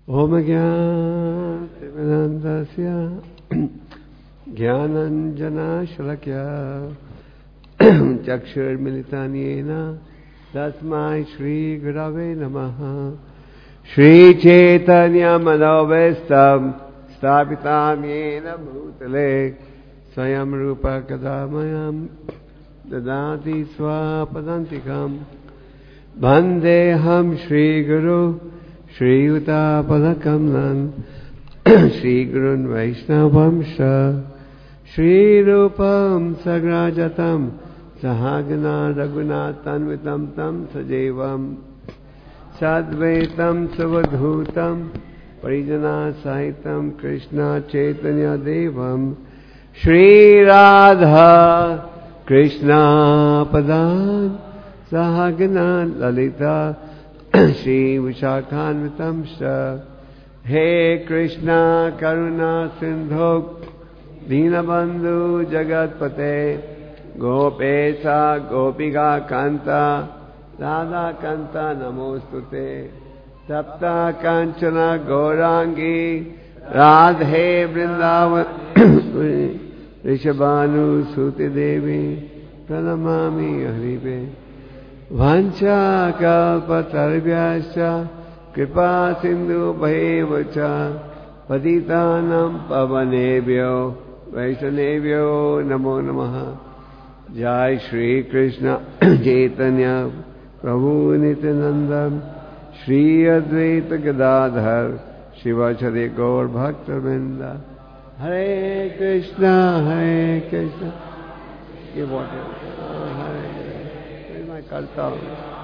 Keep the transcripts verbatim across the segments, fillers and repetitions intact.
ओम ज्ञानतिमिरान्धस्य ज्ञानाञ्जनशलाकया चक्षुर्मिलितं येन तस्मै श्रीगुरवे नमः। श्रीचैतन्यमनोभीष्टं स्थापितं येन भूतले स्वयं रूपः कदा मह्यं ददाति स्वपदान्तिकम्। वन्देऽहं श्रीगुरु श्रीयुतापदकमलं श्रीगुरुन् वैष्णवंश श्रीरूपं सग्राजतं सहगना रघुनाथान्वितं तं सजीवं सद्वैतं सुवधूतं परिजनसहितं कृष्ण चैतन्यदेवं श्रीराधा कृष्णपदान् सहगना ललिता श्री विशाखान्वितं च। हे कृष्णा करुणा सिंधो दीनबंधु जगतपते गोपेशा गोपिका कांता राधा कांता नमोस्तुते। सप्ता कांचना गौरांगी राधे वृंदावन ऋषभानुसुते देवी प्रणमामि हरिवे। वाञ्छाकल्पतरुभ्यश्च कृपा सिन्धुभ्यैव च पतितानां पावनेभ्यो वैष्णवेभ्यो नमो नमः। जय श्री कृष्ण चैतन्य प्रभु नित्यानंद श्री अद्वैत गदाधर शिवाचार्य गौर भक्तवृंद। हरे कृष्णा हरे कृष्णा ये वाटर हरे मैं करता हूँ।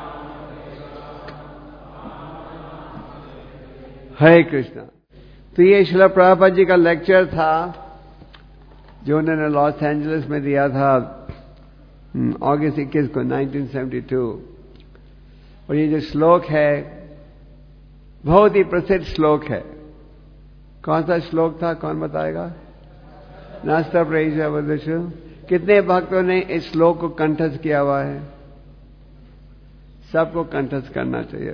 हरे कृष्णा। तो ये श्रील प्रभुपाद जी का लेक्चर था जो उन्होंने लॉस एंजलिस में दिया था अगस्त इक्कीस को उन्नीस सौ बहत्तर। और ये जो श्लोक है बहुत ही प्रसिद्ध श्लोक है। कौन सा श्लोक था, कौन बताएगा? नास्ता प्रेषा वदशु। कितने भक्तों ने इस श्लोक को कंठस्थ किया हुआ है? सबको कंठस्थ करना चाहिए।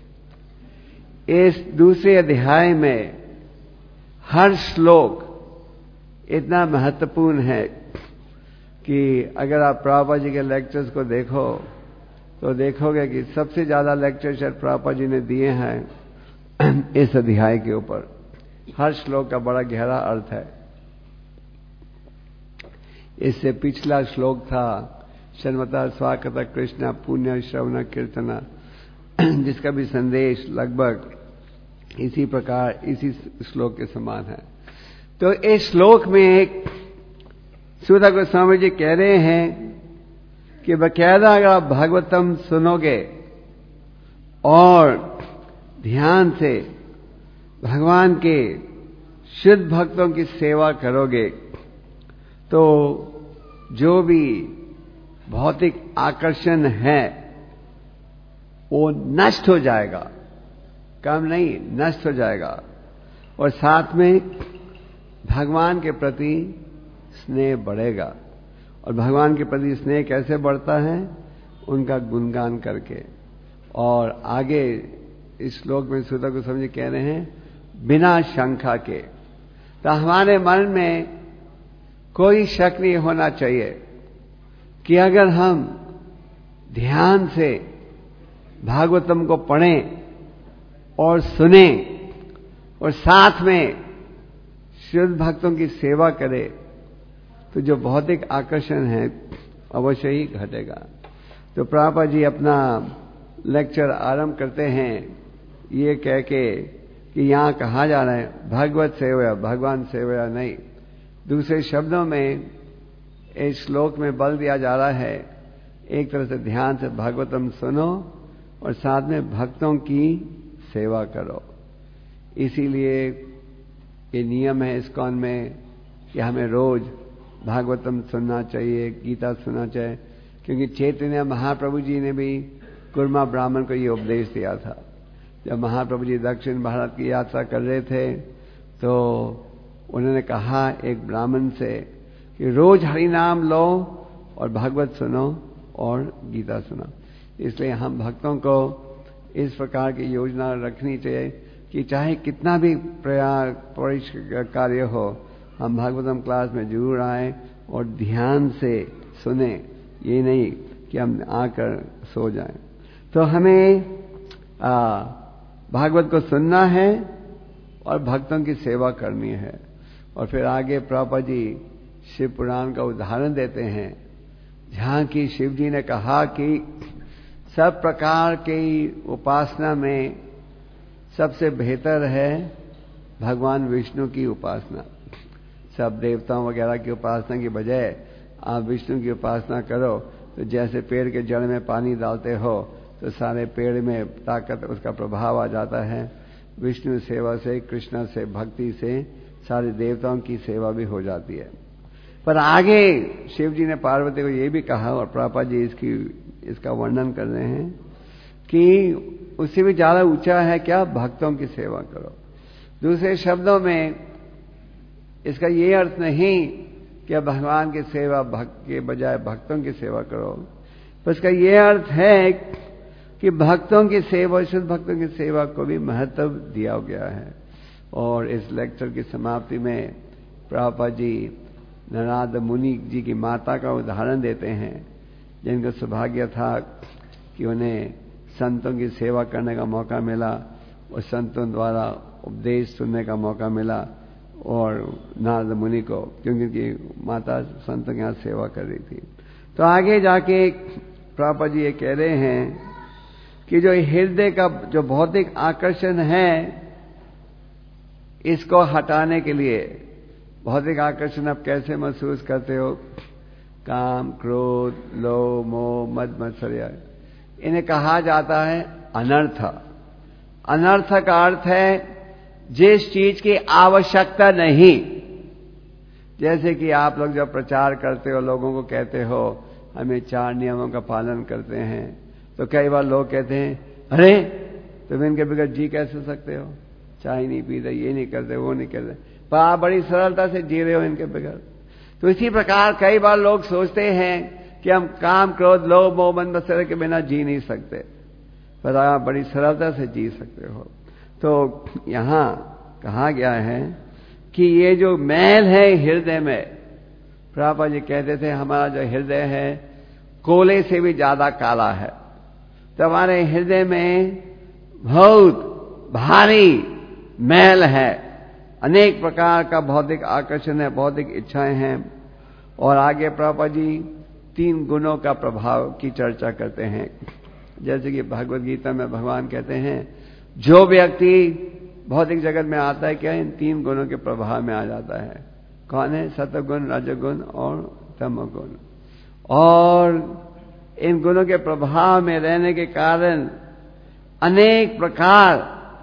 इस दूसरे अध्याय में हर श्लोक इतना महत्वपूर्ण है कि अगर आप प्रभुपाद जी के लेक्चर्स को देखो तो देखोगे कि सबसे ज्यादा लेक्चर शायद प्रभुपाद जी ने दिए हैं इस अध्याय के ऊपर। हर श्लोक का बड़ा गहरा अर्थ है। इससे पिछला श्लोक था शन्मता स्वागत कृष्ण पुण्य श्रवण कीर्तना, जिसका भी संदेश लगभग इसी प्रकार इसी श्लोक के समान है। तो इस श्लोक में एक सुधा गोस्वामी जी कह रहे हैं कि बकायदा अगर आप भागवतम सुनोगे और ध्यान से भगवान के शुद्ध भक्तों की सेवा करोगे तो जो भी भौतिक आकर्षण है वो नष्ट हो जाएगा, कम नहीं नष्ट हो जाएगा। और साथ में भगवान के प्रति स्नेह बढ़ेगा। और भगवान के प्रति स्नेह कैसे बढ़ता है? उनका गुणगान करके। और आगे इस श्लोक में सुधा गोस्वामी जी कह रहे हैं बिना शंका के। तो हमारे मन में कोई शक नहीं होना चाहिए कि अगर हम ध्यान से भागवतम को पढ़ें और सुनें और साथ में शुद्ध भक्तों की सेवा करें तो जो भौतिक आकर्षण है अवश्य ही घटेगा। तो प्रभुपाद जी अपना लेक्चर आरंभ करते हैं ये कह के कि यहां कहा जा रहा है भगवत सेवया, भगवान सेवया नहीं। दूसरे शब्दों में इस श्लोक में बल दिया जा रहा है एक तरह से ध्यान से भागवतम सुनो और साथ में भक्तों की सेवा करो। इसीलिए ये नियम है इस्कॉन में कि हमें रोज भागवतम सुनना चाहिए, गीता सुनना चाहिए, क्योंकि चैतन्य महाप्रभु जी ने भी कुर्मा ब्राह्मण को ये उपदेश दिया था। जब महाप्रभु जी दक्षिण भारत की यात्रा कर रहे थे तो उन्होंने कहा एक ब्राह्मण से कि रोज हरि नाम लो और भागवत सुनो और गीता सुनो। इसलिए हम भक्तों को इस प्रकार की योजना रखनी चाहिए कि चाहे कितना भी प्रयास कार्य हो, हम भागवतम क्लास में जरूर आए और ध्यान से सुने, ये नहीं कि हम आकर सो जाएं। तो हमें आ, भागवत को सुनना है और भक्तों की सेवा करनी है। और फिर आगे प्रभुपाद जी शिव पुराण का उदाहरण देते हैं, जहां की शिव जी ने कहा कि सब प्रकार की उपासना में सबसे बेहतर है भगवान विष्णु की उपासना। सब देवताओं वगैरह की उपासना की बजाय आप विष्णु की उपासना करो, तो जैसे पेड़ के जड़ में पानी डालते हो तो सारे पेड़ में ताकत, उसका प्रभाव आ जाता है। विष्णु सेवा से, कृष्ण से, भक्ति से सारे देवताओं की सेवा भी हो जाती है। पर आगे शिव जी ने पार्वती को ये भी कहा, और प्रभुपाद जी इसकी इसका वर्णन कर रहे हैं कि उससे भी ज्यादा ऊंचा है क्या, भक्तों की सेवा करो। दूसरे शब्दों में इसका ये अर्थ नहीं कि भगवान की सेवा भक्त के बजाय भक्तों की सेवा करो, पर इसका ये अर्थ है कि भक्तों की सेवा, शुद्ध भक्तों की सेवा को भी महत्व दिया गया है। और इस लेक्चर की समाप्ति में प्रभुपाद जी नारद मुनि जी की माता का उदाहरण देते हैं, जिनका सौभाग्य था कि उन्हें संतों की सेवा करने का मौका मिला और संतों द्वारा उपदेश सुनने का मौका मिला, और नारद मुनि को, क्योंकि उनकी माता संतों के यहाँ सेवा कर रही थी। तो आगे जाके प्रभुपाद जी ये कह रहे हैं कि जो हृदय का जो भौतिक आकर्षण है, इसको हटाने के लिए, भौतिक आकर्षण आप कैसे महसूस करते हो, काम, क्रोध, लोभ, मोह, मद मत्सर्य, इन्हें कहा जाता है अनर्थ। अनर्थ का अर्थ है जिस चीज की आवश्यकता नहीं। जैसे कि आप लोग जब प्रचार करते हो, लोगों को कहते हो हमें चार नियमों का पालन करते हैं, तो कई बार लोग कहते हैं अरे तुम इनके बगैर जी कैसे सकते हो, चाय नहीं पीते, ये नहीं करते, वो नहीं करते, पर आप बड़ी सरलता से जी रहे हो इनके बगैर। तो इसी प्रकार कई बार लोग सोचते हैं कि हम काम, क्रोध, लोभ, मोह, मद मत्सर्य के बिना जी नहीं सकते, पर आप बड़ी सरलता से जी सकते हो। तो यहां कहा गया है कि ये जो मैल है हृदय में, प्रभुपाद जी कहते थे हमारा जो हृदय है कोयले से भी ज्यादा काला है। तो हमारे हृदय में बहुत भारी मैल है, अनेक प्रकार का भौतिक आकर्षण है, भौतिक इच्छाएं हैं। और आगे प्रभुपाद जी तीन गुणों का प्रभाव की चर्चा करते हैं। जैसे कि भगवद गीता में भगवान कहते हैं जो व्यक्ति भौतिक जगत में आता है क्या, इन तीन गुणों के प्रभाव में आ जाता है। कौन है? सत्वगुण, रजोगुण और तमोगुण। और इन गुणों के प्रभाव में रहने के कारण अनेक प्रकार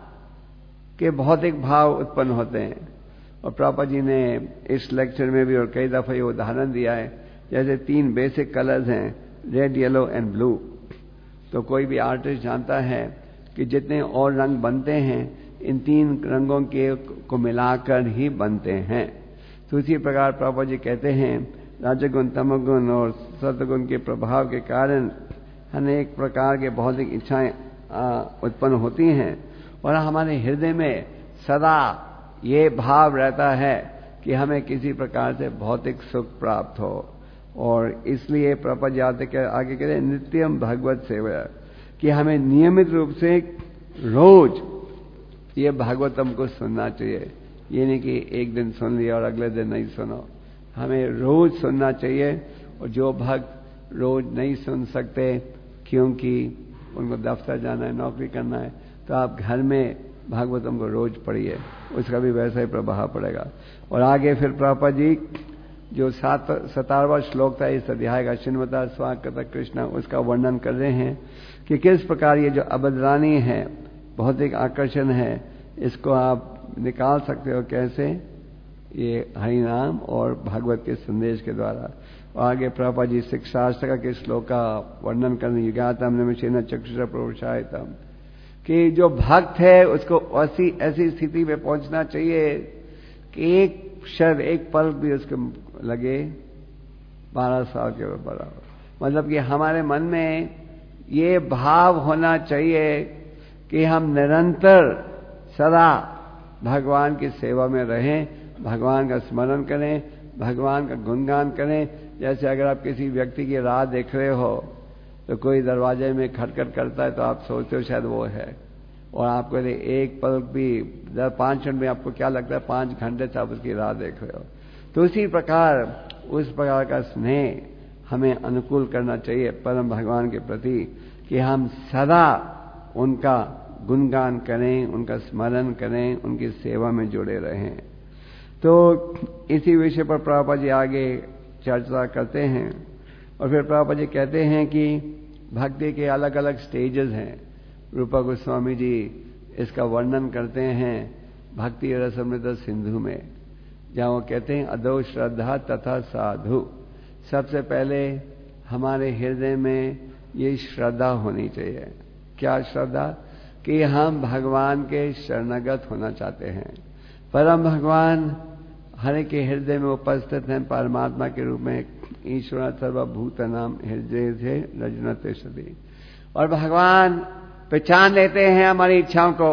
के भौतिक भाव उत्पन्न होते हैं। और प्रभुपाद जी ने इस लेक्चर में भी और कई दफा ये उदाहरण दिया है, जैसे तीन बेसिक कलर्स हैं, रेड, येलो एंड ब्लू। तो कोई भी आर्टिस्ट जानता है कि जितने और रंग बनते हैं इन तीन रंगों के को मिलाकर ही बनते हैं। तो इसी प्रकार प्रभुपाद जी कहते हैं रजोगुण, तमोगुण और सत्वगुण के प्रभाव के कारण अनेक प्रकार के भौतिक इच्छाएं उत्पन्न होती हैं, और हमारे हृदय में सदा ये भाव रहता है कि हमें किसी प्रकार से भौतिक सुख प्राप्त हो। और इसलिए प्रभुपाद जी आगे कह रहे नित्यम भगवत सेवा, कि हमें नियमित रूप से रोज ये भागवतम को सुनना चाहिए। ये नहीं कि एक दिन सुन लिया और अगले दिन नहीं सुनो, हमें रोज सुनना चाहिए। और जो भक्त रोज नहीं सुन सकते क्योंकि उनको दफ्तर जाना है, नौकरी करना है, तो आप घर में भागवतम को रोज पढ़िए, उसका भी वैसा ही प्रभाव पड़ेगा। और आगे फिर प्रभुपाद जी जो सात सतारवां श्लोक था इस अध्याय का, श्रीमता स्वागत कृष्ण, उसका वर्णन कर रहे हैं कि किस प्रकार ये जो अबदरानी है, भौतिक आकर्षण है, इसको आप निकाल सकते हो कैसे, ये हरिनाम और भागवत के संदेश के द्वारा। और आगे प्रभुपाद जी शिक्षाष्टक के श्लोक का वर्णन करने युगातम निमिषेण चक्षुषा प्रोत्साहितम, कि जो भक्त है उसको ऐसी ऐसी स्थिति में पहुंचना चाहिए कि एक क्षण, एक पल भी उसको लगे बारह साल के बराबर। मतलब कि हमारे मन में ये भाव होना चाहिए कि हम निरंतर सदा भगवान की सेवा में रहें, भगवान का स्मरण करें, भगवान का गुणगान करें। जैसे अगर आप किसी व्यक्ति की राह देख रहे हो तो कोई दरवाजे में खटखट करता है तो आप सोचते हो शायद वो है, और आपको एक पल भी दस पाँच मिनट में आपको क्या लगता है पाँच घंटे से आप उसकी राह देख रहे हो। तो उसी प्रकार उस प्रकार का स्नेह हमें अनुकूल करना चाहिए परम भगवान के प्रति कि हम सदा उनका गुणगान करें, उनका स्मरण करें, उनकी सेवा में जुड़े रहें। तो इसी विषय पर प्रभुपाद जी आगे चर्चा करते हैं और फिर प्रभुपाद जी कहते हैं कि भक्ति के अलग अलग स्टेजेस हैं। रूपा गोस्वामी जी इसका वर्णन करते हैं भक्ति रसमृत सिंधु में, जहाँ वो कहते हैं अदो श्रद्धा तथा साधु। सबसे पहले हमारे हृदय में ये श्रद्धा होनी चाहिए। क्या श्रद्धा? कि हम भगवान के शरणागत होना चाहते हैं। परम भगवान हर एक के हृदय में उपस्थित हैं परमात्मा के रूप में। ईश्वर सर्वभूत नाम हृदय से रजनते सदी, और भगवान पहचान लेते हैं हमारी इच्छाओं को।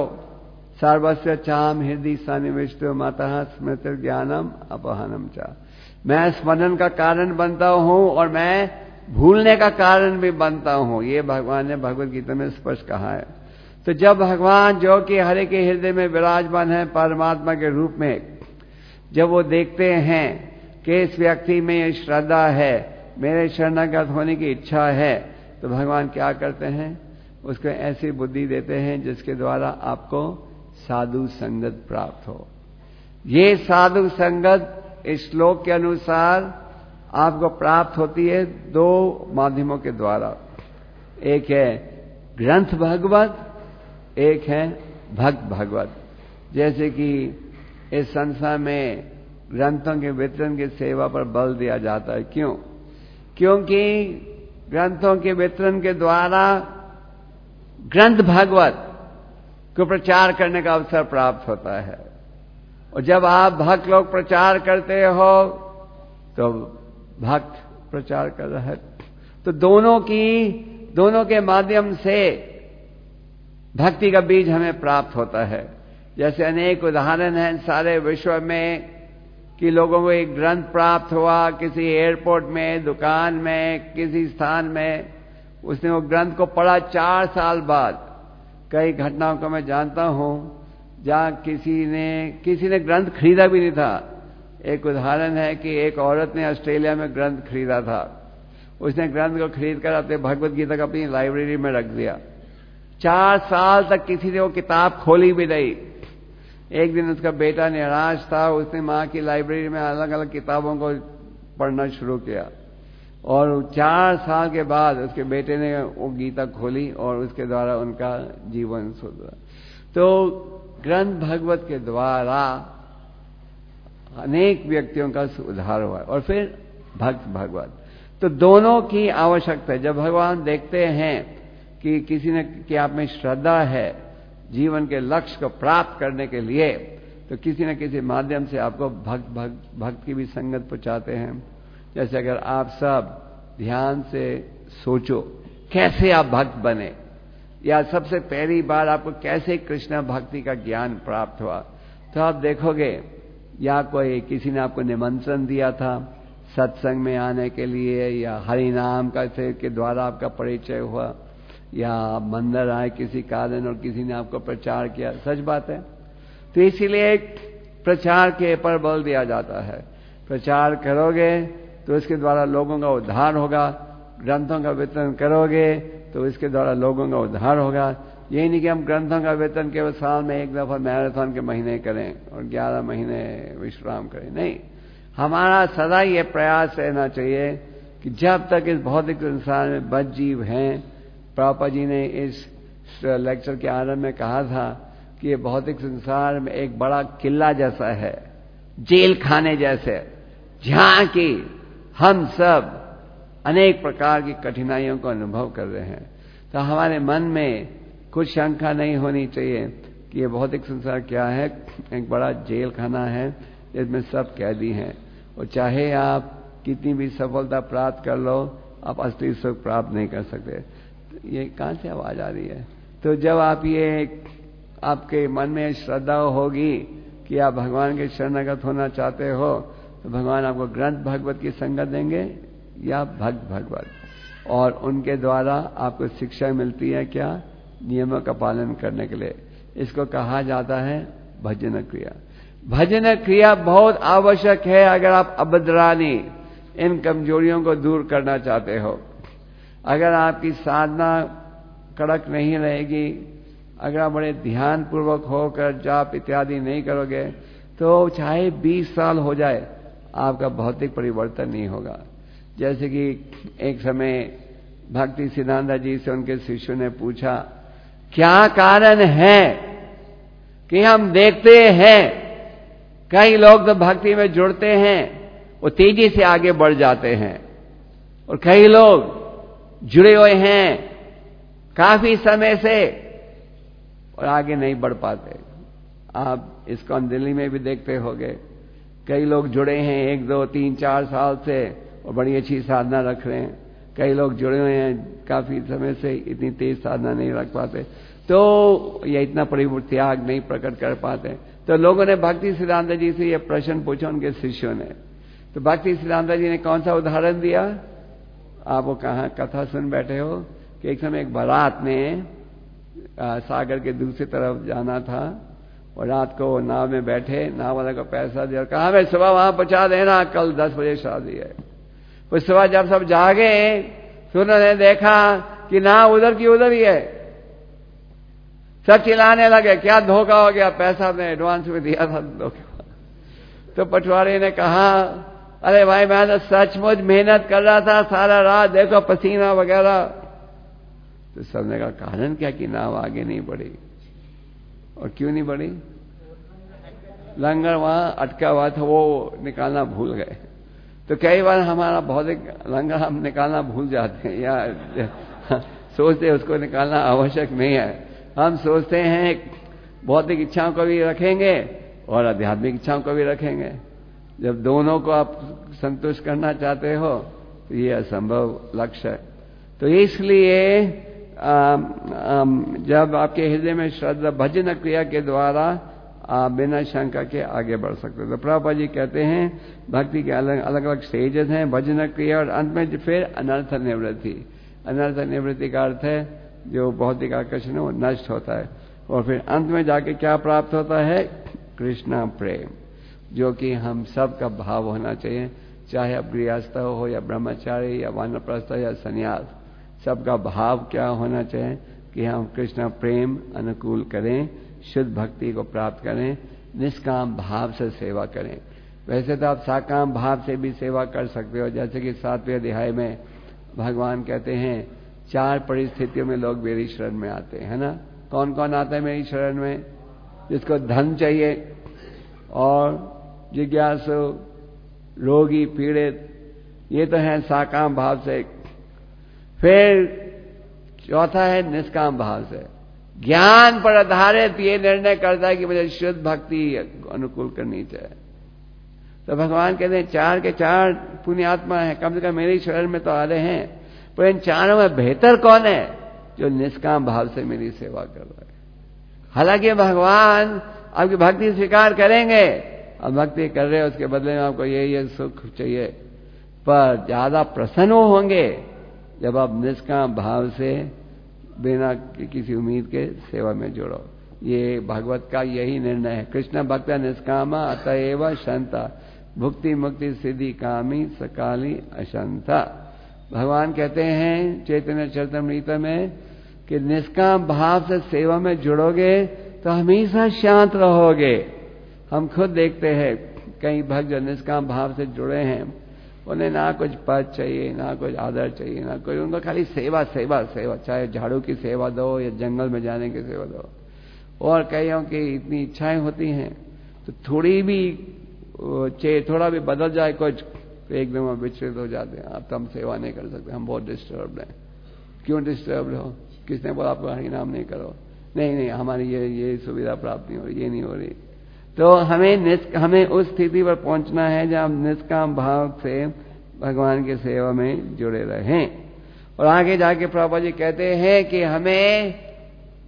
सर्वस्व चाम हृदय सन्निविष्ट माता स्मृति ज्ञानम अपहनम चा। मैं स्मरण का कारण बनता हूं और मैं भूलने का कारण भी बनता हूं। ये भगवान ने भगवत गीता में स्पष्ट कहा है। तो जब भगवान जो कि हर एक के हृदय में विराजमान है परमात्मा के रूप में, जब वो देखते हैं कि इस व्यक्ति में ये श्रद्धा है, मेरे शरणागत होने की इच्छा है, तो भगवान क्या करते हैं? उसको ऐसी बुद्धि देते हैं जिसके द्वारा आपको साधु संगत प्राप्त हो। ये साधु संगत इस श्लोक के अनुसार आपको प्राप्त होती है दो माध्यमों के द्वारा। एक है ग्रंथ भगवत, एक है भक्त भगवत। जैसे कि इस संसार में ग्रंथों के वितरण की सेवा पर बल दिया जाता है। क्यों? क्योंकि ग्रंथों के वितरण के द्वारा ग्रंथ भगवत को प्रचार करने का अवसर प्राप्त होता है। और जब आप भक्त लोग प्रचार करते हो तो भक्त प्रचार कर रहा है, तो दोनों की दोनों के माध्यम से भक्ति का बीज हमें प्राप्त होता है। जैसे अनेक उदाहरण हैं सारे विश्व में कि लोगों को एक ग्रंथ प्राप्त हुआ किसी एयरपोर्ट में, दुकान में, किसी स्थान में, उसने वो ग्रंथ को पढ़ा चार साल बाद। कई घटनाओं को मैं जानता हूं जहां किसी ने किसी ने ग्रंथ खरीदा भी नहीं था। एक उदाहरण है कि एक औरत ने ऑस्ट्रेलिया में ग्रंथ खरीदा था। उसने ग्रंथ को खरीद कर अपने भगवत गीता को अपनी लाइब्रेरी में रख दिया। चार साल तक किसी ने वो किताब खोली भी नहीं। एक दिन उसका बेटा निराश था, उसने मां की लाइब्रेरी में अलग अलग किताबों को पढ़ना शुरू किया और चार साल के बाद उसके बेटे ने वो गीता खोली और उसके द्वारा उनका जीवन सुधरा। तो ग्रंथ भगवत के द्वारा अनेक व्यक्तियों का उद्धार हुआ। और फिर भक्त भगवत, तो दोनों की आवश्यकता है। जब भगवान देखते हैं कि किसी ने कि आप में श्रद्धा है जीवन के लक्ष्य को प्राप्त करने के लिए, तो किसी न किसी माध्यम से आपको भक्त भक्त भक्त की भी संगत पहुंचाते हैं। जैसे अगर आप सब ध्यान से सोचो कैसे आप भक्त बने, या सबसे पहली बार आपको कैसे कृष्ण भक्ति का ज्ञान प्राप्त हुआ, तो आप देखोगे या कोई किसी ने आपको निमंत्रण दिया था सत्संग में आने के लिए, या हरि नाम का से के द्वारा आपका परिचय हुआ, या मंदिर आए किसी कारण और किसी ने आपको प्रचार किया। सच बात है। तो इसीलिए प्रचार के पर बल दिया जाता है। प्रचार करोगे तो इसके द्वारा लोगों का उद्धार होगा। ग्रंथों का वितरण करोगे तो इसके द्वारा लोगों का उद्धार होगा। यही नहीं कि हम ग्रंथों का वितरण केवल साल में एक दफा मैराथन के महीने करें और ग्यारह महीने विश्राम करें। नहीं, हमारा सदा ये प्रयास रहना चाहिए कि जब तक इस भौतिक संसार में बद्ध जीव हैं, प्रभुपाद जी ने इस लेक्चर के आरंभ में कहा था कि ये भौतिक संसार में एक बड़ा किला जैसा है, जेल खाने जैसे, जहां की हम सब अनेक प्रकार की कठिनाइयों को अनुभव कर रहे हैं। तो हमारे मन में कुछ शंका नहीं होनी चाहिए कि ये भौतिक संसार क्या है, एक बड़ा जेल खाना है जिसमें सब कैदी हैं, और चाहे आप कितनी भी सफलता प्राप्त कर लो, आप असली सुख प्राप्त नहीं कर सकते। ये कहां से आवाज आ रही है? तो जब आप ये आपके मन में श्रद्धा होगी कि आप भगवान के शरणागत होना चाहते हो, तो भगवान आपको ग्रंथ भागवत की संगत देंगे या भक्त भागवत, और उनके द्वारा आपको शिक्षा मिलती है क्या, नियमों का पालन करने के लिए। इसको कहा जाता है भजन क्रिया। भजन क्रिया बहुत आवश्यक है अगर आप अबद्रानी इन कमजोरियों को दूर करना चाहते हो। अगर आपकी साधना कड़क नहीं रहेगी, अगर आप बड़े ध्यान पूर्वक होकर जाप इत्यादि नहीं करोगे, तो चाहे बीस साल हो जाए आपका भौतिक परिवर्तन नहीं होगा। जैसे कि एक समय भक्ति सिद्धांत जी से उनके शिष्यों ने पूछा, क्या कारण है कि हम देखते हैं कई लोग तो भक्ति में जुड़ते हैं, वो तेजी से आगे बढ़ जाते हैं, और कई लोग जुड़े हुए हैं काफी समय से और आगे नहीं बढ़ पाते। आप इसको दिल्ली में भी देखते होंगे, कई लोग जुड़े हैं एक दो तीन चार साल से और बड़ी अच्छी साधना रख रहे हैं, कई लोग जुड़े हुए हैं काफी समय से, इतनी तेज साधना नहीं रख पाते, तो ये इतना परिवर्तन त्याग नहीं प्रकट कर पाते। तो लोगों ने भक्ति सिद्धांत जी से ये प्रश्न पूछा, उनके शिष्यों ने। तो भक्ति सिद्धांत जी ने कौन सा उदाहरण दिया, आप वो कहाँ कथा सुन बैठे हो कि एक समय एक बारात में सागर के दूसरी तरफ जाना था, और रात को नाव में बैठे, नाव वाले को पैसा दिया और कहा मैं सुबह वहां पहुंचा देना, कल दस बजे शादी है। उस सुबह जब सब जागे तो उन्होंने देखा कि नाव उधर की उधर ही है। सब चिल्लाने लगे, क्या धोखा हो गया, पैसा आपने एडवांस में दिया था धोखा। तो पटवारी ने कहा, अरे भाई मैं तो सचमुच मेहनत कर रहा था सारा रात, देखो पसीना वगैरह। तो सबने कहा कारण क्या कि नाव आगे नहीं बढ़ी। और क्यों नहीं बढ़ी, लंगर वहां अटका हुआ था, वो निकालना भूल गए। तो कई बार हमारा भौतिक लंगर हम निकालना भूल जाते हैं, या सोचते उसको निकालना आवश्यक नहीं है। हम सोचते हैं भौतिक इच्छाओं को भी रखेंगे और आध्यात्मिक इच्छाओं को भी रखेंगे। जब दोनों को आप संतुष्ट करना चाहते हो तो ये असंभव लक्ष्य है। तो इसलिए जब आपके हृदय में श्रद्धा भजन क्रिया के द्वारा आप बिना शंका के आगे बढ़ सकते हो। तो प्रभुपाद जी कहते हैं भक्ति के अलग अलग अलग स्टेजेस हैं, भजन क्रिया, और अंत में फिर अनर्थ निवृत्ति। अनर्थ निवृत्ति का अर्थ है जो भौतिक आकर्षण है वो नष्ट होता है, और फिर अंत में जाके क्या प्राप्त होता है, कृष्णा प्रेम, जो कि हम सब का भाव होना चाहिए, चाहे अब गृहस्थ हो या ब्रह्मचारी या वानप्रस्थ या सन्यास। सबका भाव क्या होना चाहिए कि हम कृष्ण प्रेम अनुकूल करें, शुद्ध भक्ति को प्राप्त करें, निष्काम भाव से सेवा करें। वैसे तो आप साकाम भाव से भी सेवा कर सकते हो, जैसे कि सातवें अध्याय में भगवान कहते हैं चार परिस्थितियों में लोग मेरी शरण में आते हैं, है ना। कौन कौन आता है मेरी शरण में, जिसको धन चाहिए और जिज्ञासु, रोगी, पीड़ित, ये तो है साकाम भाव से। फिर चौथा है निष्काम भाव से, ज्ञान पर आधारित ये निर्णय करता है कि मुझे शुद्ध भक्ति अनुकूल करनी चाहिए। तो भगवान कहते हैं चार के चार पुण्यात्मा है, कम से कम मेरी शरण में तो आ रहे हैं, पर इन चारों में बेहतर कौन है, जो निष्काम भाव से मेरी सेवा कर रहा है। हालांकि भगवान आपकी भक्ति स्वीकार करेंगे, अब भक्ति कर रहे हो उसके बदले में आपको ये ये सुख चाहिए, पर ज्यादा प्रसन्न होंगे जब आप निष्काम भाव से बिना किसी उम्मीद के सेवा में जुड़ो। ये भागवत का यही निर्णय है। कृष्ण भक्त निष्कामा अतएव शांता, भुक्ति मुक्ति सिद्धि कामी सकाली अशांता। भगवान कहते हैं चैतन्य चरितमृत में कि निष्काम भाव से सेवा में जुड़ोगे तो हमेशा शांत रहोगे। हम खुद देखते हैं कई भक्त जो निष्काम भाव से जुड़े हैं, उन्हें ना कुछ पद चाहिए, ना कुछ आदर चाहिए, ना कोई, उनको खाली सेवा सेवा सेवा, चाहे झाड़ू की सेवा दो या जंगल में जाने की सेवा दो। और कईयों की इतनी इच्छाएं होती हैं तो थोड़ी भी चाहिए, थोड़ा भी बदल जाए कुछ तो एकदम विचलित हो जाते हैं, अब तो हम सेवा नहीं कर सकते, हम बहुत डिस्टर्ब हैं। क्यों डिस्टर्ब हो, किसने बोला आपको हरिनाम नहीं करो, नहीं नहीं हमारी ये ये सुविधा प्राप्त नहीं हो रही, ये नहीं हो रही। तो हमें हमें उस स्थिति पर पहुंचना है जहां हम निष्काम भाव से भगवान की सेवा में जुड़े रहें। और आगे जाके प्रभुपाद जी कहते हैं कि हमें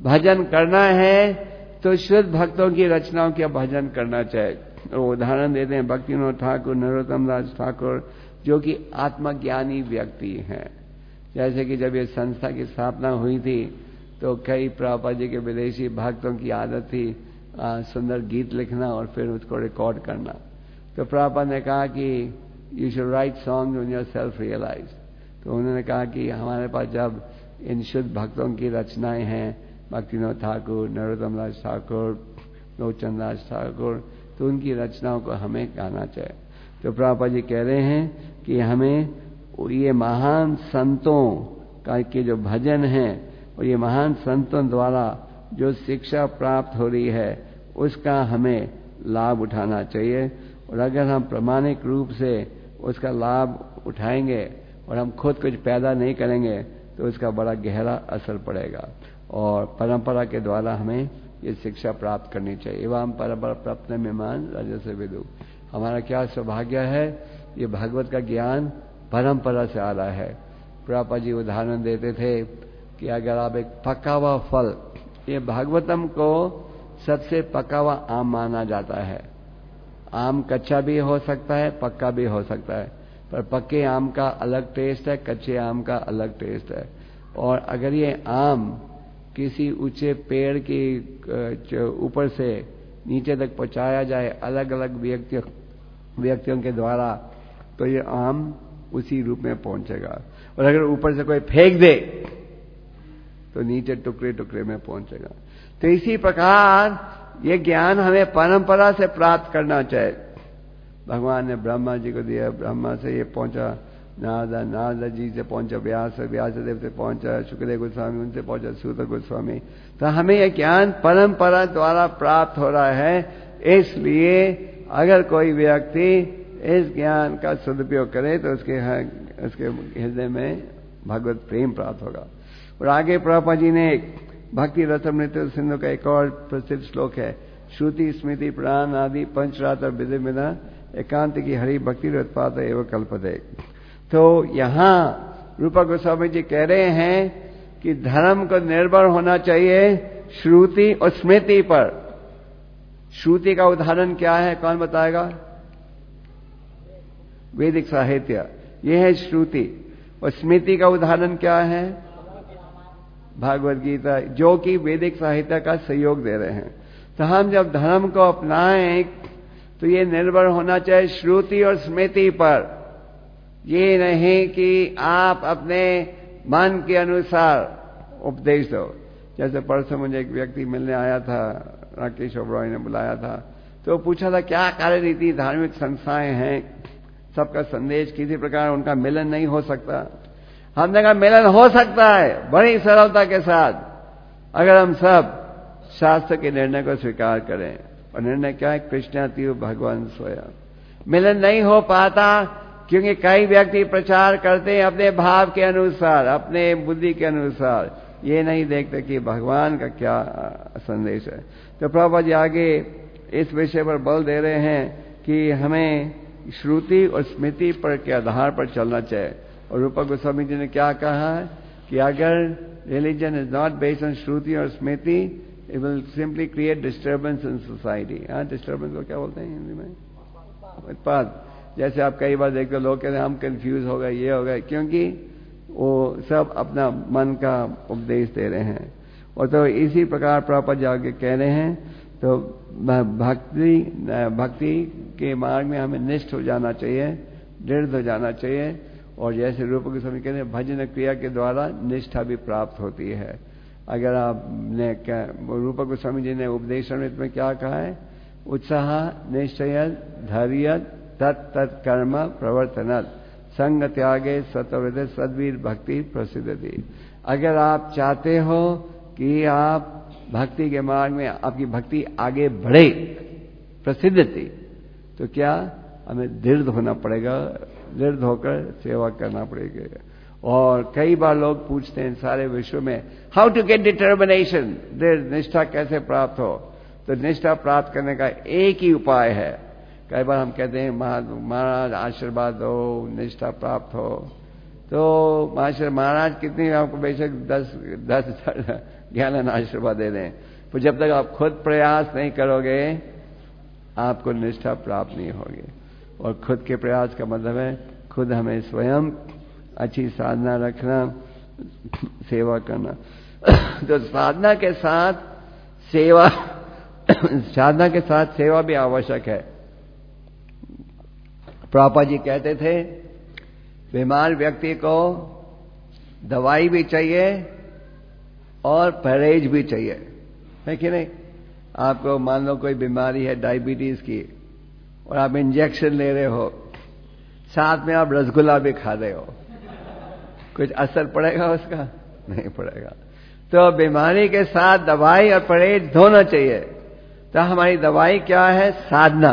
भजन करना है तो शुद्ध भक्तों की रचनाओं का भजन करना चाहिए। और उदाहरण देते हैं भक्तिविनोद ठाकुर, नरोत्तम दास ठाकुर, जो कि आत्मज्ञानी व्यक्ति हैं। जैसे कि जब ये संस्था की स्थापना हुई थी तो कई प्रभुपाद जी के विदेशी भक्तों की आदत थी आ, सुंदर गीत लिखना और फिर उसको रिकॉर्ड करना। तो प्रभुपाद ने कहा कि you should write song when you are self realise. तो उन्होंने कहा कि हमारे पास जब इन शुद्ध भक्तों की रचनाएं हैं, भक्तिविनोद ठाकुर, नरोत्तम दास ठाकुर, लोकचंद दास ठाकुर, तो उनकी रचनाओं को हमें गाना चाहिए। तो प्रभुपाद जी कह रहे हैं कि हमें ये महान संतों का के जो भजन हैं और ये महान संतों द्वारा जो शिक्षा प्राप्त हो रही है उसका हमें लाभ उठाना चाहिए। और अगर हम प्रामाणिक रूप से उसका लाभ उठाएंगे और हम खुद कुछ पैदा नहीं करेंगे तो उसका बड़ा गहरा असर पड़ेगा। और परंपरा के द्वारा हमें ये शिक्षा प्राप्त करनी चाहिए। एवं परंपरा प्राप्त मेहमान राजा से विदु। हमारा क्या सौभाग्य है, ये भागवत का ज्ञान परंपरा से आ रहा है। प्रभुपाद जी उदाहरण देते थे कि अगर आप एक पका हुआ फल, ये भागवतम को सबसे पका हुआ आम माना जाता है। आम कच्चा भी हो सकता है, पक्का भी हो सकता है, पर पक्के आम का अलग टेस्ट है, कच्चे आम का अलग टेस्ट है। और अगर ये आम किसी ऊंचे पेड़ के ऊपर से नीचे तक पहुंचाया जाए अलग अलग व्यक्तियों व्यक्तियों के द्वारा, तो ये आम उसी रूप में पहुंचेगा। और अगर ऊपर से कोई फेंक दे तो नीचे टुकड़े टुकड़े में पहुंचेगा। तो इसी प्रकार ये ज्ञान हमें परंपरा से प्राप्त करना चाहिए। भगवान ने ब्रह्मा जी को दिया, ब्रह्मा से ये पहुंचा नारदा, नारदा जी से पहुंचा व्यास, व्यास देव से पहुंचा शुक्रदेव गोस्वामी, उनसे पहुंचा सूत गोस्वामी। तो हमें यह ज्ञान परंपरा द्वारा प्राप्त हो रहा है। इसलिए अगर कोई व्यक्ति इस ज्ञान का सदुपयोग करे तो उसके उसके हृदय में भगवत प्रेम प्राप्त होगा। और आगे प्रभुपाद जी ने भक्ति रसमृत सिंधु का एक और प्रसिद्ध श्लोक है, श्रुति स्मृति प्राण आदि पंचरात्र विधि विधा एकांत की हरि भक्ति उत्पाद एवं कल्पते। तो यहां रूपा गोस्वामी जी कह रहे हैं कि धर्म को निर्भर होना चाहिए श्रुति और स्मृति पर। श्रुति का उदाहरण क्या है, कौन बताएगा? वैदिक साहित्य, यह है श्रुति। और स्मृति का उदाहरण क्या है? भागवत गीता, जो कि वैदिक साहित्य का सहयोग दे रहे हैं। तो हम जब धर्म को अपनाएं तो ये निर्भर होना चाहिए श्रुति और स्मृति पर। ये नहीं कि आप अपने मन के अनुसार उपदेश दो। जैसे परसों मुझे एक व्यक्ति मिलने आया था, राकेश ओबरॉय ने बुलाया था, तो पूछा था क्या कार्यरीति धार्मिक संस्थाएं हैं, सबका संदेश किसी प्रकार उनका मिलन नहीं हो सकता। हमने कहा मिलन हो सकता है बड़ी सरलता के साथ, अगर हम सब शास्त्र के निर्णय को स्वीकार करें। और निर्णय क्या है? कृष्णातीव भगवान स्वयं। मिलन नहीं हो पाता क्योंकि कई व्यक्ति प्रचार करते हैं अपने भाव के अनुसार, अपने बुद्धि के अनुसार, ये नहीं देखते कि भगवान का क्या संदेश है। तो प्रभुपाद जी आगे इस विषय पर बल दे रहे हैं कि हमें श्रुति और स्मृति पर के आधार पर चलना चाहिए। और रूपा गोस्वामी जी ने क्या कहा है कि अगर religion is not based on shruti और smriti, it will simply create disturbance in society. हाँ, डिस्टर्बेंस को क्या बोलते हैं हिंदी में? उत्पाद। जैसे आप कई बार देखते हो लोग कहते हैं हम कंफ्यूज हो गए, ये हो गए, क्योंकि वो सब अपना मन का उपदेश दे रहे हैं। और तो इसी प्रकार प्रभुपाद जी आगे कह रहे हैं, तो भक्ति भक्ति के मार्ग में हमें निष्ठ हो जाना चाहिए, दृढ़ हो जाना चाहिए। और जैसे रूप गोस्वामी कहते हैं भजन क्रिया के द्वारा निष्ठा भी प्राप्त होती है। अगर आपने रूप गोस्वामी जी ने उपदेशामृत में क्या कहा है? उत्साह निश्चय धैर्य तत् तत् कर्म प्रवर्तन संग त्यागे सतवृद सद्वीर भक्ति प्रसिद्धि। अगर आप चाहते हो कि आप भक्ति के मार्ग में आपकी भक्ति आगे बढ़े, प्रसिद्ध थी, तो क्या हमें दृढ़ होना पड़ेगा, दृढ़ होकर सेवा करना पड़ेगा। और कई बार लोग पूछते हैं सारे विश्व में, हाउ टू गेट डिटर्मिनेशन, दृढ़ निष्ठा कैसे प्राप्त हो? तो निष्ठा प्राप्त करने का एक ही उपाय है। कई बार हम कहते हैं महाराज आशीर्वाद दो, निष्ठा प्राप्त हो। तो महाराज कितनी आपको बेशक दस दस ज्ञान आशीर्वाद दे दें, पर जब तक आप खुद प्रयास नहीं करोगे आपको निष्ठा प्राप्त नहीं होगी। और खुद के प्रयास का मतलब है खुद हमें स्वयं अच्छी साधना रखना, सेवा करना। तो साधना के साथ सेवा साधना के साथ सेवा भी आवश्यक है। प्रभुपाद जी कहते थे बीमार व्यक्ति को दवाई भी चाहिए और परहेज भी चाहिए, है कि नहीं? आपको मान लो कोई बीमारी है डायबिटीज की और आप इंजेक्शन ले रहे हो, साथ में आप रसगुल्ला भी खा रहे हो, कुछ असर पड़ेगा उसका? नहीं पड़ेगा। तो बीमारी के साथ दवाई और परहेज दोनों चाहिए। तो हमारी दवाई क्या है? साधना,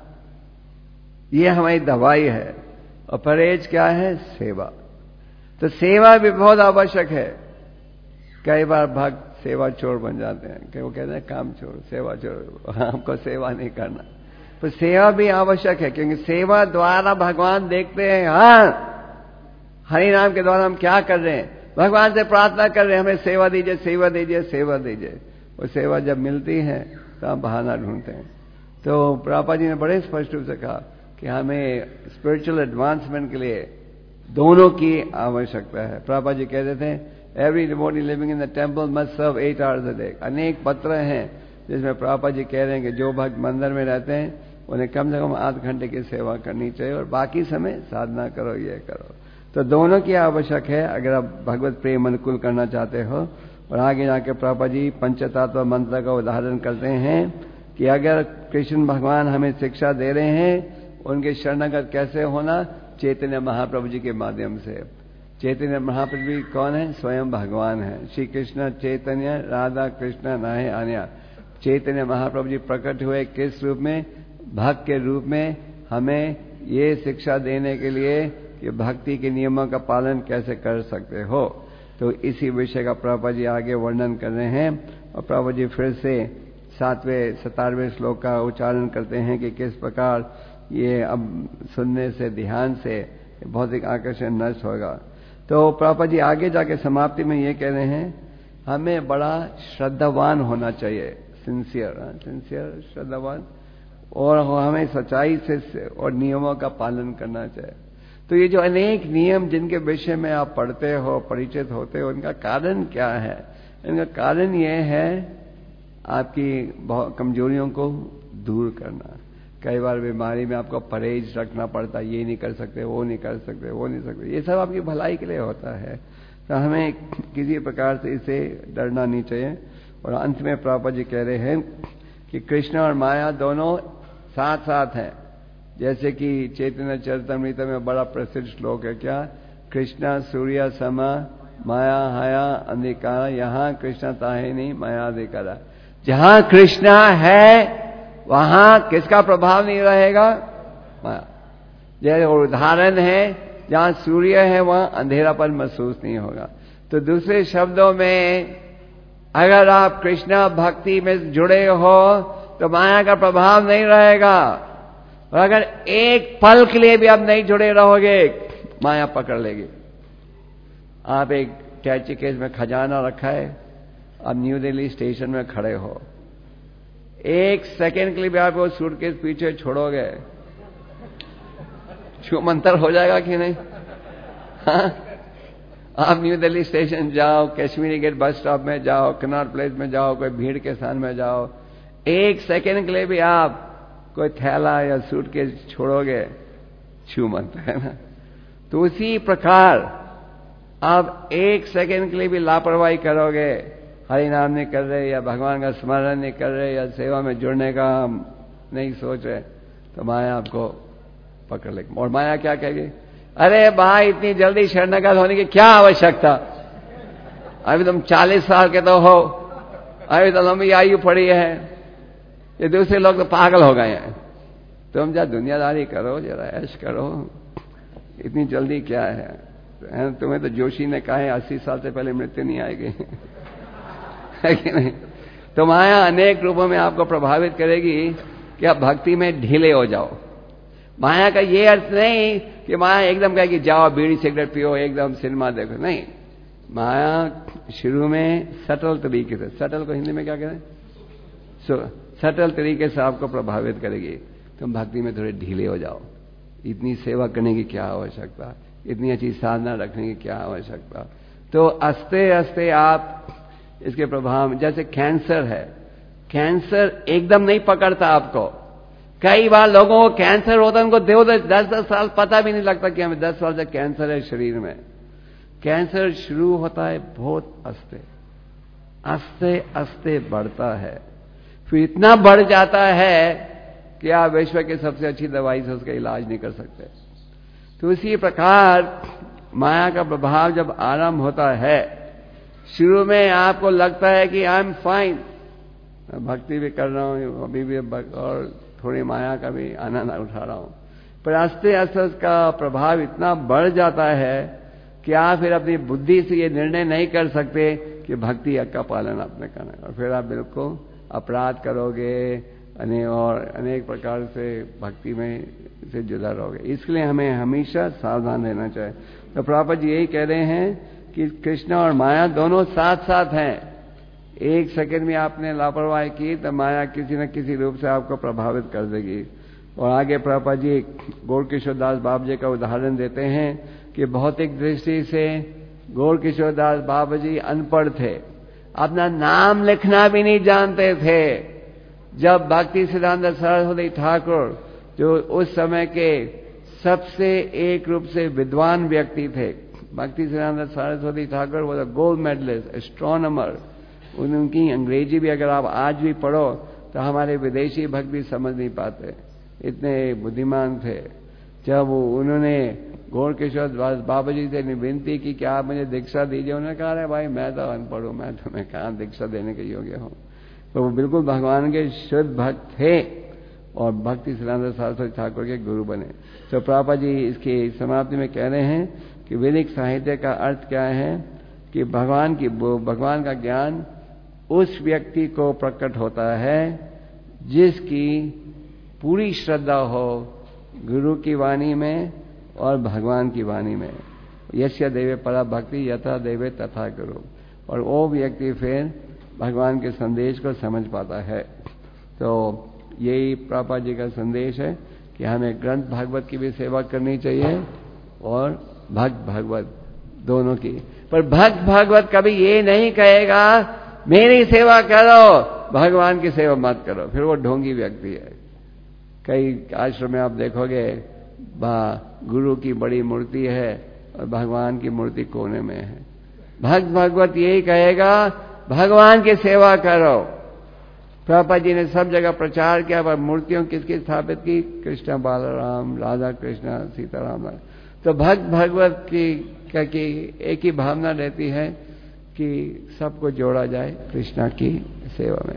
ये हमारी दवाई है। और परहेज क्या है? सेवा। तो सेवा भी बहुत आवश्यक है। कई बार भक्त सेवा चोर बन जाते हैं कि वो कहते हैं काम चोर, सेवा चोर, हमको सेवा नहीं करना। तो सेवा भी आवश्यक है, क्योंकि सेवा द्वारा भगवान देखते हैं हाँ हरि नाम के द्वारा हम क्या कर रहे हैं। भगवान से प्रार्थना कर रहे हैं हमें सेवा दीजिए, सेवा दीजिए, सेवा दीजिए। वो सेवा जब मिलती है तो हम बहाना ढूंढते हैं। तो प्रभुपाद जी ने बड़े स्पष्ट रूप से कहा कि हमें स्पिरिचुअल एडवांसमेंट के लिए दोनों की आवश्यकता है। प्रभुपाद जी कहते थे every devotee living in the temple must serve eight hours a day. अनेक पत्र हैं जिसमें प्रभुपाद जी कह रहे हैं कि जो भक्त मंदिर में रहते हैं उन्हें कम से कम आध घंटे की सेवा करनी चाहिए और बाकी समय साधना करो, ये करो। तो दोनों की आवश्यक है अगर आप भगवत प्रेम अनुकूल करना चाहते हो। और आगे जाके प्रभुपाद जी पंचतत्व मंत्र का उदाहरण करते हैं कि अगर कृष्ण भगवान हमें शिक्षा दे रहे हैं उनके शरणागत कैसे होना, चैतन्य महाप्रभु जी के माध्यम से। चैतन्य महाप्रभु जी कौन है? स्वयं भगवान है। श्री कृष्ण चैतन्य राधा कृष्ण नाहे अन्य। चैतन्य महाप्रभु जी प्रकट हुए किस रूप में? भक्त के रूप में, हमें ये शिक्षा देने के लिए कि भक्ति के नियमों का पालन कैसे कर सकते हो। तो इसी विषय का प्रभुपाद जी आगे वर्णन कर रहे हैं। और प्रभुपाद जी फिर से सातवें सतारवें श्लोक का उच्चारण करते हैं कि किस प्रकार ये अब सुनने से, ध्यान से भौतिक आकर्षण नष्ट होगा। तो प्रभुपाद जी आगे जाके समाप्ति में ये कह रहे हैं हमें बड़ा श्रद्धावान होना चाहिए, सिंसियर सिंसियर श्रद्धावान, और हमें सच्चाई से और नियमों का पालन करना चाहिए। तो ये जो अनेक नियम जिनके विषय में आप पढ़ते हो, परिचित होते हो, इनका कारण क्या है? इनका कारण ये है आपकी कमजोरियों को दूर करना। कई बार बीमारी में आपको परहेज रखना पड़ता है, ये नहीं कर सकते, वो नहीं कर सकते, वो नहीं सकते। ये सब आपकी भलाई के लिए होता है। तो हमें किसी प्रकार से इसे डरना नहीं चाहिए। और अंत में प्रभुपाद जी कह रहे हैं कि कृष्ण और माया दोनों साथ साथ हैं। जैसे कि चैतन्य चरितमृत में बड़ा प्रसिद्ध श्लोक है क्या? कृष्णा सूर्य समा माया हया अंधिकारा, यहाँ कृष्ण ताहे नहीं माया अधिकारा। जहां कृष्णा है वहां किसका प्रभाव नहीं रहेगा? माया। जैसे उदाहरण है जहां सूर्य है वहां अंधेरापन महसूस नहीं होगा। तो दूसरे शब्दों में अगर आप कृष्णा भक्ति में जुड़े हो तो माया का प्रभाव नहीं रहेगा। और अगर एक पल के लिए भी आप नहीं जुड़े रहोगे माया पकड़ लेगी। आप एक टैक्सी केस में खजाना रखा है, आप न्यू दिल्ली स्टेशन में खड़े हो, एक सेकेंड के लिए भी आप वो सूटकेस पीछे छोड़ोगे, छू मंतर हो जाएगा कि नहीं? हाँ? आप न्यू दिल्ली स्टेशन जाओ, कश्मीरी गेट बस स्टॉप में जाओ, कनॉट प्लेस में जाओ, कोई भीड़ के स्थान में जाओ, एक सेकेंड के लिए भी आप कोई थैला या सूटकेस छोड़ोगे, छू मंतर है ना। तो उसी प्रकार आप एक सेकेंड के लिए भी लापरवाही करोगे, हरि नाम नहीं कर रहे या भगवान का स्मरण नहीं कर रहे या सेवा में जुड़ने का हम नहीं सोच रहे, तो माया आपको पकड़ लेगी। और माया क्या कहेगी? अरे भाई इतनी जल्दी शरणागत होने की क्या आवश्यकता? अभी तुम चालीस साल के तो हो, अभी तो लंबी आयु पड़ी है, ये दूसरे लोग तो पागल हो गए हैं, तुम जा दुनियादारी करो, जरा ऐश करो, इतनी जल्दी क्या है? तुम्हें तो जोशी ने कहा है अस्सी साल से पहले मृत्यु नहीं आएगी है कि नहीं? तो माया अनेक रूपों में आपको प्रभावित करेगी कि आप भक्ति में ढीले हो जाओ। माया का ये अर्थ नहीं कि माया एकदम कहेगी जाओ बीड़ी सिगरेट पियो, एकदम सिनेमा देखो, नहीं। माया शुरू में सटल तरीके से, सटल को हिंदी में क्या कहते हैं, सो सटल तरीके से आपको प्रभावित करेगी। तुम भक्ति में थोड़े ढीले हो जाओ, इतनी सेवा करने की क्या आवश्यकता, इतनी अच्छी साधना रखने की क्या आवश्यकता। तो आस्ते आस्ते आप इसके प्रभाव, जैसे कैंसर है, कैंसर एकदम नहीं पकड़ता आपको। कई बार लोगों को कैंसर होता है, उनको दो दस दस साल पता भी नहीं लगता कि हमें दस साल से कैंसर है शरीर में। कैंसर शुरू होता है बहुत आस्ते आस्ते आस्ते बढ़ता है, फिर इतना बढ़ जाता है कि आप विश्व की सबसे अच्छी दवाई से उसका इलाज नहीं कर सकते। तो इसी प्रकार माया का प्रभाव जब आरंभ होता है, शुरू में आपको लगता है कि आई एम फाइन, भक्ति भी कर रहा हूं अभी भी, और थोड़ी माया का भी आनंद उठा रहा हूं, पर आस्ते आस्ते उसका प्रभाव इतना बढ़ जाता है कि आप फिर अपनी बुद्धि से ये निर्णय नहीं कर सकते कि भक्ति का पालन आपने करना है, और फिर आप बिल्कुल अपराध करोगे अने और अनेक प्रकार से भक्ति में से जुदा रहोगे। इसलिए हमें हमेशा सावधान रहना चाहिए। तो प्रभुपाद जी यही कह रहे हैं कि कृष्ण और माया दोनों साथ साथ हैं। एक सेकंड में आपने लापरवाही की तो माया किसी न किसी रूप से आपको प्रभावित कर देगी। और आगे प्रभुपाद जी गौर किशोर दास बाबा जी का उदाहरण देते हैं कि भौतिक दृष्टि से गौर किशोर दास बाबा जी अनपढ़ थे, अपना नाम लिखना भी नहीं जानते थे। जब भक्ति सिद्धांत सरस्वती ठाकुर, जो उस समय के सबसे एक रूप से विद्वान व्यक्ति थे, भक्ति सिद्धांत सरस्वती ठाकुर वो गोल्ड मेडलिस्ट एस्ट्रोनॉमर, उनकी अंग्रेजी भी अगर आप आज भी पढ़ो तो हमारे विदेशी भक्त भी समझ नहीं पाते, इतने बुद्धिमान थे। जब उन्होंने गौर किशोर दास बाबा जी से विनती की कि आप मुझे दीक्षा दीजिए, उन्होंने कहा अरे भाई मैं तो अनपढ़ हूं, मैं तुम्हें कहाँ दीक्षा देने के योग्य हूं। तो वो बिल्कुल भगवान के शुद्ध भक्त थे और भक्ति सिद्धांत सरस्वती ठाकुर के गुरु बने। तो प्रभुपाद जी इसकी समाप्ति में कह रहे हैं कि वैदिक साहित्य का अर्थ क्या है कि भगवान की भगवान का ज्ञान उस व्यक्ति को प्रकट होता है जिसकी पूरी श्रद्धा हो गुरु की वाणी में और भगवान की वाणी में। यस्य देवे परा भक्ति यथा देवे तथा गुरु, और वो व्यक्ति फिर भगवान के संदेश को समझ पाता है। तो यही प्रभुपाद जी का संदेश है कि हमें ग्रंथ भागवत की भी सेवा करनी चाहिए और भक्त भागवत दोनों की। पर भक्त भागवत कभी ये नहीं कहेगा मेरी सेवा करो, भगवान की सेवा मत करो, फिर वो ढोंगी व्यक्ति है। कई आश्रम में आप देखोगे गुरु की बड़ी मूर्ति है और भगवान की मूर्ति कोने में है। भक्त भागवत यही कहेगा भगवान की सेवा करो। प्रभुपाद जी ने सब जगह प्रचार किया, पर मूर्तियों किसकी स्थापित की? कृष्ण बालराम, राधा कृष्ण, सीताराम। तो भक्त भागवत की, की एक ही भावना रहती है कि सबको जोड़ा जाए कृष्णा की सेवा में।